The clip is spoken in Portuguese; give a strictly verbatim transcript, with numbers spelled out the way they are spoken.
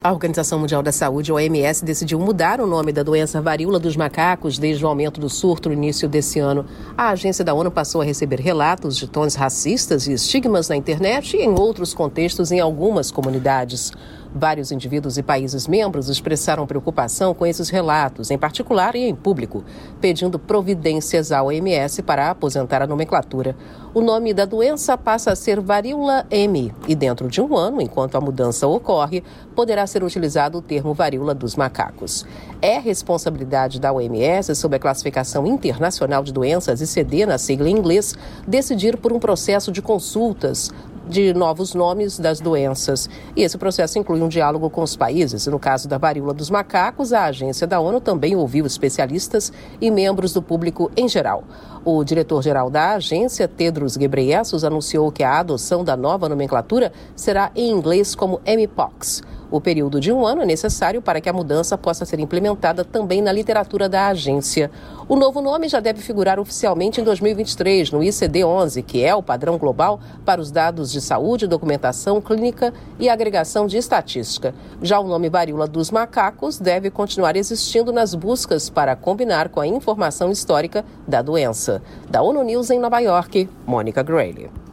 A Organização Mundial da Saúde, O M S, decidiu mudar o nome da doença varíola dos macacos desde o aumento do surto no início desse ano. A agência da ONU passou a receber relatos de tons racistas e estigmas na internet e em outros contextos em algumas comunidades. Vários indivíduos e países membros expressaram preocupação com esses relatos, em particular e em público, pedindo providências à O M S para aposentar a nomenclatura. O nome da doença passa a ser varíola M e dentro de um ano, enquanto a mudança ocorre, poderá ser utilizado o termo varíola dos macacos. É responsabilidade da O M S, sob a classificação internacional de doenças, I C D, na sigla em inglês, decidir por um processo de consultas de novos nomes das doenças. E esse processo inclui um diálogo com os países. No caso da varíola dos macacos, a agência da ONU também ouviu especialistas e membros do público em geral. O diretor-geral da agência, Tedros Ghebreyesus, anunciou que a adoção da nova nomenclatura será em inglês como M-Pox. O período de um ano é necessário para que a mudança possa ser implementada também na literatura da agência. O novo nome já deve figurar oficialmente em dois mil e vinte e três no I C D onze, que é o padrão global para os dados de saúde, documentação clínica e agregação de estatística. Já o nome varíola dos macacos deve continuar existindo nas buscas para combinar com a informação histórica da doença. Da ONU News em Nova York, Mônica Grayle.